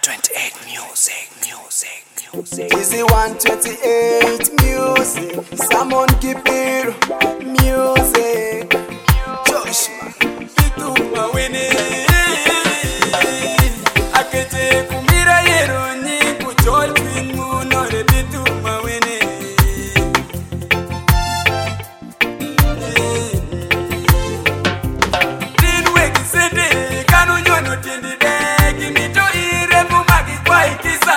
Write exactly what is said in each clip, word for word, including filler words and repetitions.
twenty-eight music, music, music. Easy one twenty-eight music. Someone give it music. Joshua, Bitu mawene. Akete kumira yero ni kuchol twin muno re bitu mawene. Dinwe kisende kanu nyono tindi de kimito ire mumagi kwa ikisa.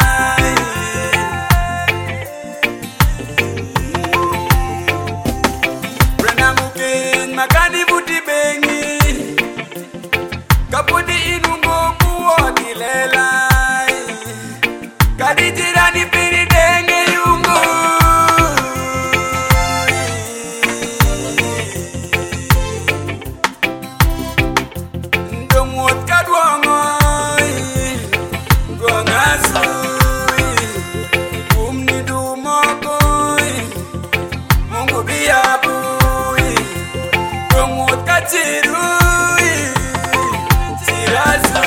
Makani buti bengi kapudi inungo kuwa kilela kadijira ni piri denge yungo ndomot kadwango gongasu umni dumoko mungu biabu Tirui, tirazu,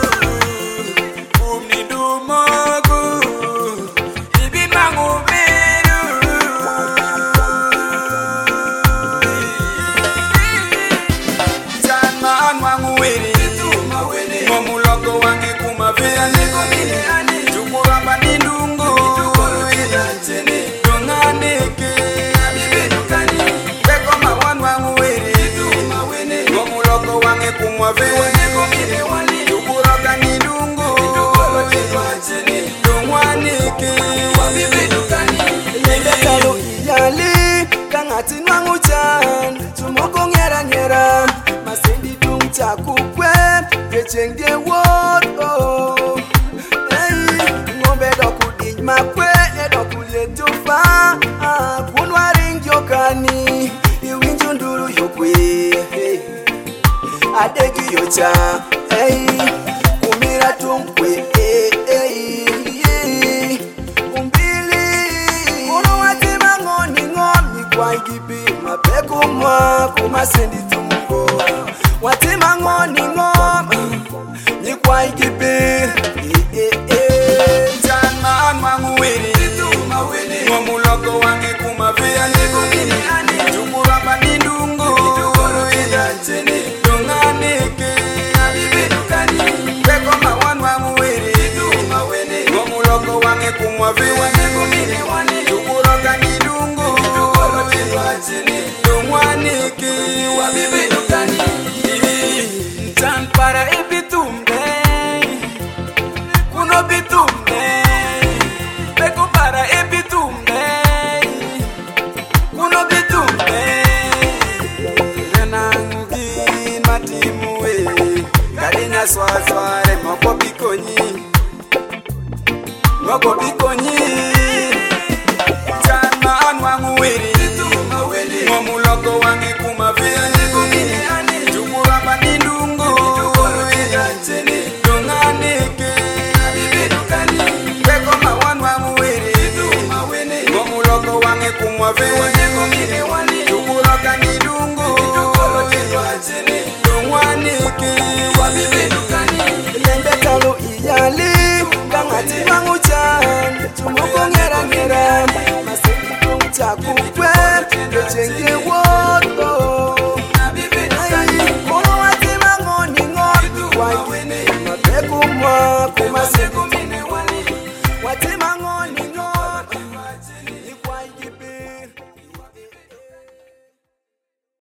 umni dumogu, ibi mangu biru. Janma anwangu wiri, ngomuloko wangi kumavia niko mini ani, chukuramba nindungu, donganeke, abibedukani, beko mawan wangu wiri. Wange kumwavewe neko mire wani Tukuroka nidungu Tukolo chini Tungwanike Wabibi dukani Yende talo iyali Kangati nwangu chan Tumoko ngera ngera Masendi tung chakukwe Gechenge wot oh Hey Ngombe doku dij makwe Edoku letufa Kunwa ringyo kani Iwinju nduru yokwe Hey Adegi yocha, hey, kumira tunkwe, hey, hey, umbili. Uno watima ngoni ngomi kwa igibi, mapeko mwa kumasendi tumungo. Watima ngoni ngomi, ni kwa igibi, hey, hey, hey. Janma anwangu wiri, ngomuloko wange kumavia niko mini ani. Tukuramba nindungu, tukoro ida chini. Donganeke, abibedukani, beko mawan wangu wiri. Ngomuloko wange kumwaviwa niko mini wani. Tukuroka nidungu, tukoro ida chini. Dongwaneke, wabibedukani. Ntan para ebitumbe, kuno bitumbe. Beko para ebitumbe, kuno bitumbe. Renangi matimuwe, kadina swazware moko bikonyi, moko bikonyi. Janma anwangu wiri, ngomuloko wange kumavia niko mini ani. Tukuramba nindungu, tukoro ida chini. Donganeke, abibedukani, beko mawan wangu wiri. Ngomuloko wange kumwaviwa niko mini wani. Tukuroka nidungu, tukoro ida chini. Dongwaneke, wabibedukani. Yende talo iyali Kangati nwangu chan Tumoko ngera ngera Masendi tung chakukwe Gechenge wot oh Hey, kono watima ngoni ngoni Kwa ingine mapeko mwa kumasendi